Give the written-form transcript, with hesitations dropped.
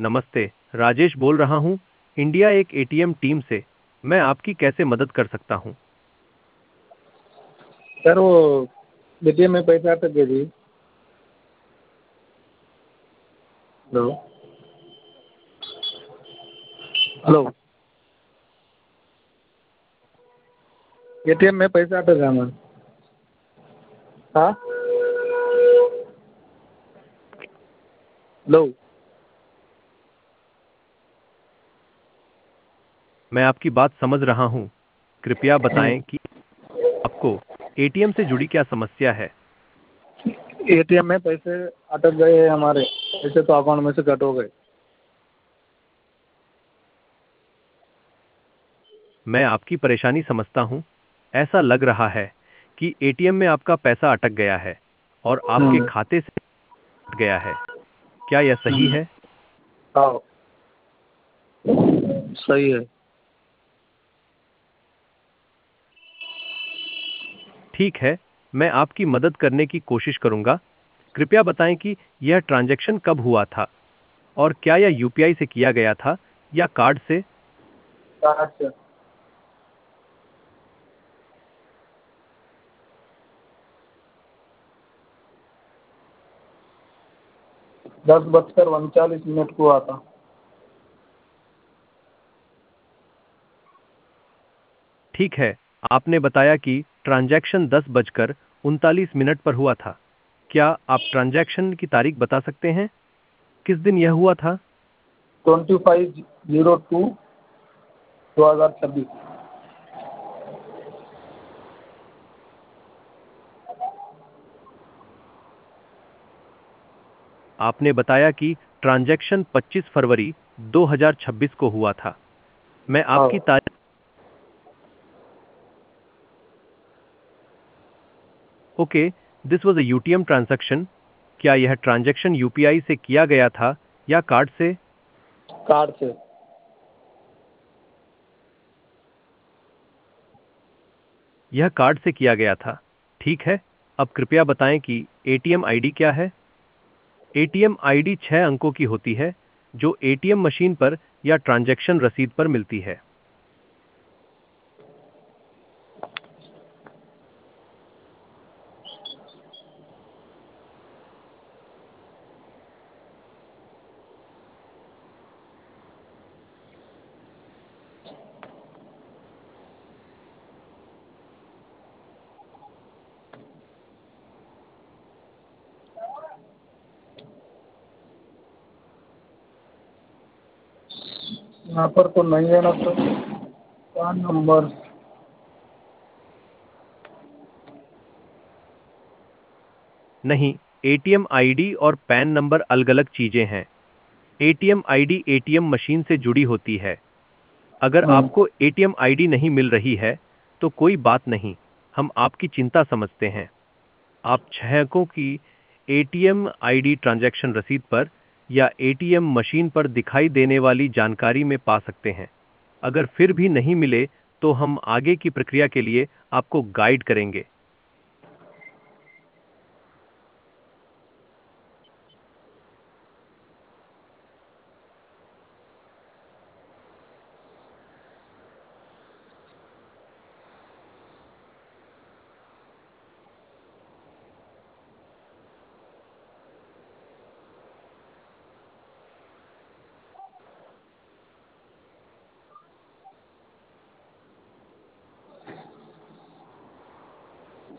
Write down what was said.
नमस्ते, राजेश बोल रहा हूँ, इंडिया एक एटीएम टीम से। मैं आपकी कैसे मदद कर सकता हूँ? सर वो एटीएम में पैसा अटक गया जी। Hello hello. एटीएम में पैसा अटक गया मैम। हाँ हेलो। मैं आपकी बात समझ रहा हूँ। कृपया बताएं हम्म। कि आपको एटीएम से जुड़ी क्या समस्या है। एटीएम में पैसे अटक गए हैं हमारे। पैसे तो अकाउंट में से कट हो गए। मैं आपकी परेशानी समझता हूँ। ऐसा लग रहा है कि एटीएम में आपका पैसा अटक गया है और आपके हम्म। खाते से कट गया है। क्या यह सही हम्म। है? हाँ सही है। ठीक है, मैं आपकी मदद करने की कोशिश करूंगा। कृपया बताएं कि यह ट्रांजैक्शन कब हुआ था और क्या यह यूपीआई से किया गया था या कार्ड से? कार्ड से। 10:39 को हुआ था। ठीक है, आपने बताया कि ट्रांजैक्शन 10:39 पर हुआ था। क्या आप ट्रांजैक्शन की तारीख बता सकते हैं? किस दिन यह हुआ था? 25/02/2026। आपने बताया कि ट्रांजैक्शन 25 फरवरी 2026 को हुआ था। मैं हाँ आपकी तारीख। Okay, this was a UTM transaction. क्या यह ट्रांजैक्शन यूपीआई से किया गया था या कार्ड से? कार्ड से। यह कार्ड से किया गया था। ठीक है, अब कृपया बताएं कि एटीएम आईडी क्या है? एटीएम आईडी 6 अंकों की होती है जो एटीएम मशीन पर या ट्रांजैक्शन रसीद पर मिलती है। यहाँ पर तो नहीं है ना सर। Card number. नहीं, एटीएम आईडी और पैन नंबर अलग-अलग चीजें हैं। एटीएम आईडी एटीएम मशीन से जुड़ी होती है। अगर हम्म। आपको एटीएम आईडी नहीं मिल रही है, तो कोई बात नहीं, हम आपकी चिंता समझते हैं। आप 6 अंकों की एटीएम आईडी ट्रांजैक्शन रसीद पर या एटीएम मशीन पर दिखाई देने वाली जानकारी में पा सकते हैं। अगर फिर भी नहीं मिले, तो हम आगे की प्रक्रिया के लिए आपको गाइड करेंगे।